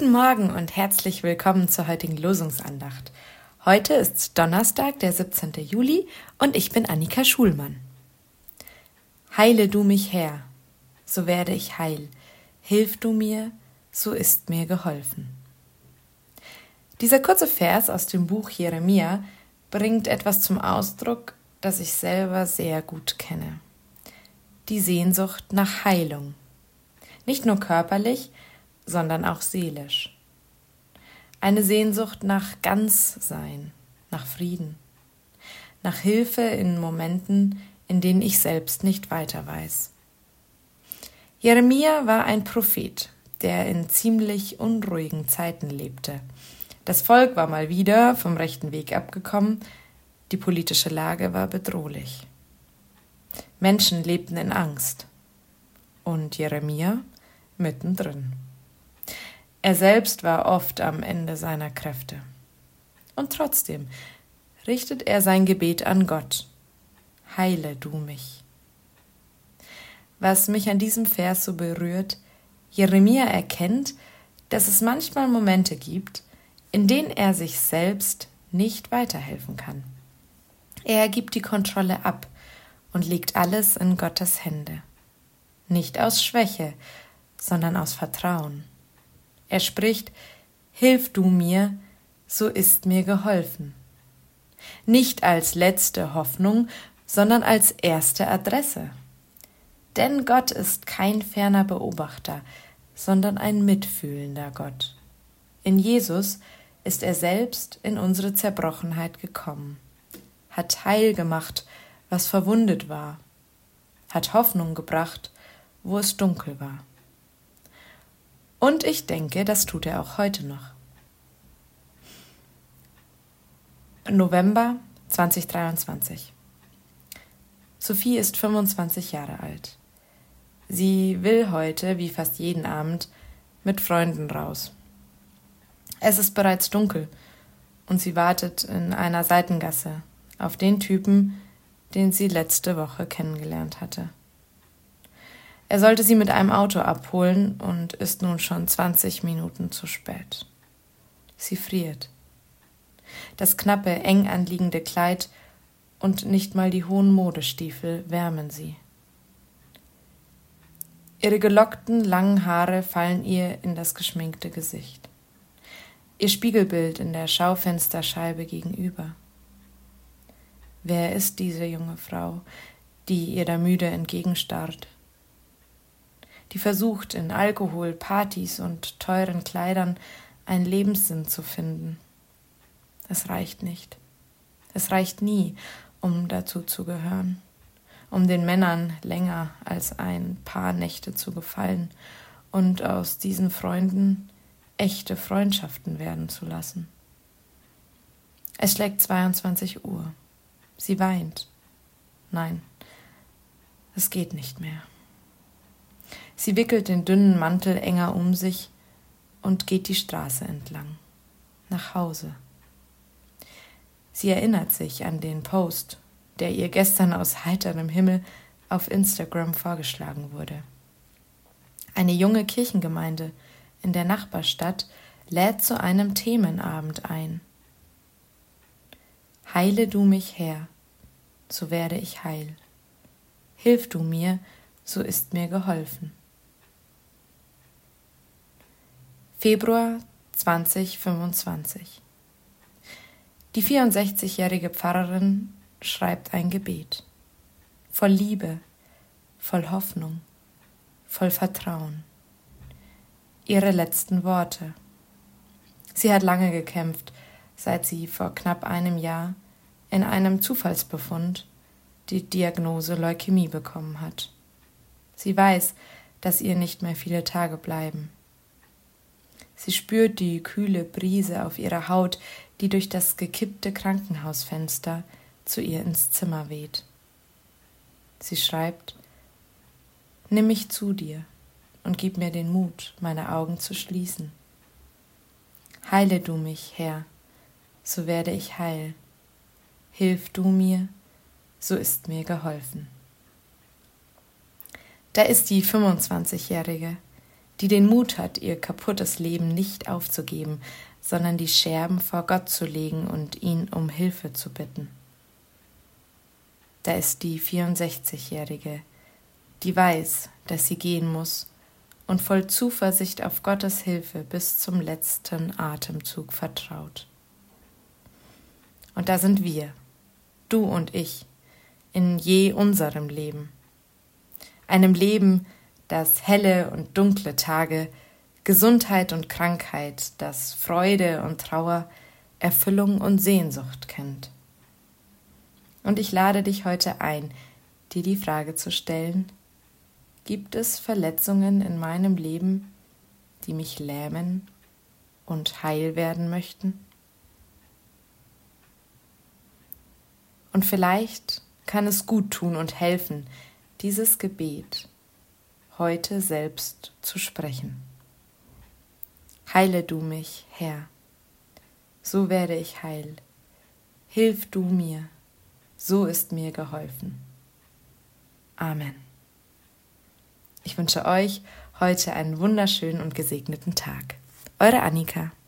Guten Morgen und herzlich willkommen zur heutigen Losungsandacht. Heute ist Donnerstag, der 17. Juli und ich bin Annika Schulmann. Heile du mich, Herr, so werde ich heil. Hilf du mir, so ist mir geholfen. Dieser kurze Vers aus dem Buch Jeremia bringt etwas zum Ausdruck, das ich selber sehr gut kenne. Die Sehnsucht nach Heilung. Nicht nur körperlich, sondern auch seelisch. Eine Sehnsucht nach Ganzsein, nach Frieden, nach Hilfe in Momenten, in denen ich selbst nicht weiter weiß. Jeremia war ein Prophet, der in ziemlich unruhigen Zeiten lebte. Das Volk war mal wieder vom rechten Weg abgekommen, die politische Lage war bedrohlich. Menschen lebten in Angst und Jeremia mittendrin. Er selbst war oft am Ende seiner Kräfte. Und trotzdem richtet er sein Gebet an Gott. Heile du mich. Was mich an diesem Vers so berührt, Jeremia erkennt, dass es manchmal Momente gibt, in denen er sich selbst nicht weiterhelfen kann. Er gibt die Kontrolle ab und legt alles in Gottes Hände. Nicht aus Schwäche, sondern aus Vertrauen. Er spricht, hilf du mir, so ist mir geholfen. Nicht als letzte Hoffnung, sondern als erste Adresse. Denn Gott ist kein ferner Beobachter, sondern ein mitfühlender Gott. In Jesus ist er selbst in unsere Zerbrochenheit gekommen, hat Heil gemacht, was verwundet war, hat Hoffnung gebracht, wo es dunkel war. Und ich denke, das tut er auch heute noch. November 2023. Sophie ist 25 Jahre alt. Sie will heute, wie fast jeden Abend, mit Freunden raus. Es ist bereits dunkel und sie wartet in einer Seitengasse auf den Typen, den sie letzte Woche kennengelernt hatte. Er sollte sie mit einem Auto abholen und ist nun schon 20 Minuten zu spät. Sie friert. Das knappe, eng anliegende Kleid und nicht mal die hohen Modestiefel wärmen sie. Ihre gelockten, langen Haare fallen ihr in das geschminkte Gesicht. Ihr Spiegelbild in der Schaufensterscheibe gegenüber. Wer ist diese junge Frau, die ihr da müde entgegenstarrt? Die versucht, in Alkohol, Partys und teuren Kleidern einen Lebenssinn zu finden. Es reicht nicht. Es reicht nie, um dazu zu gehören, um den Männern länger als ein paar Nächte zu gefallen und aus diesen Freunden echte Freundschaften werden zu lassen. Es schlägt 22 Uhr. Sie weint. Nein, es geht nicht mehr. Sie wickelt den dünnen Mantel enger um sich und geht die Straße entlang, nach Hause. Sie erinnert sich an den Post, der ihr gestern aus heiterem Himmel auf Instagram vorgeschlagen wurde. Eine junge Kirchengemeinde in der Nachbarstadt lädt zu einem Themenabend ein. Heile du mich, Herr, so werde ich heil. Hilf du mir, so ist mir geholfen. Februar 2025. Die 64-jährige Pfarrerin schreibt ein Gebet. Voll Liebe, voll Hoffnung, voll Vertrauen. Ihre letzten Worte. Sie hat lange gekämpft, seit sie vor knapp einem Jahr in einem Zufallsbefund die Diagnose Leukämie bekommen hat. Sie weiß, dass ihr nicht mehr viele Tage bleiben. Sie spürt die kühle Brise auf ihrer Haut, die durch das gekippte Krankenhausfenster zu ihr ins Zimmer weht. Sie schreibt: Nimm mich zu dir und gib mir den Mut, meine Augen zu schließen. Heile du mich, Herr, so werde ich heil. Hilf du mir, so ist mir geholfen. Da ist die 25-Jährige, die den Mut hat, ihr kaputtes Leben nicht aufzugeben, sondern die Scherben vor Gott zu legen und ihn um Hilfe zu bitten. Da ist die 64-Jährige, die weiß, dass sie gehen muss und voll Zuversicht auf Gottes Hilfe bis zum letzten Atemzug vertraut. Und da sind wir, du und ich, in je unserem Leben. Einem Leben, das helle und dunkle Tage, Gesundheit und Krankheit, das Freude und Trauer, Erfüllung und Sehnsucht kennt. Und ich lade dich heute ein, dir die Frage zu stellen: Gibt es Verletzungen in meinem Leben, die mich lähmen und heil werden möchten? Und vielleicht kann es gut tun und helfen, dieses Gebet heute selbst zu sprechen. Heile du mich, Herr, so werde ich heil. Hilf du mir, so ist mir geholfen. Amen. Ich wünsche euch heute einen wunderschönen und gesegneten Tag. Eure Annika.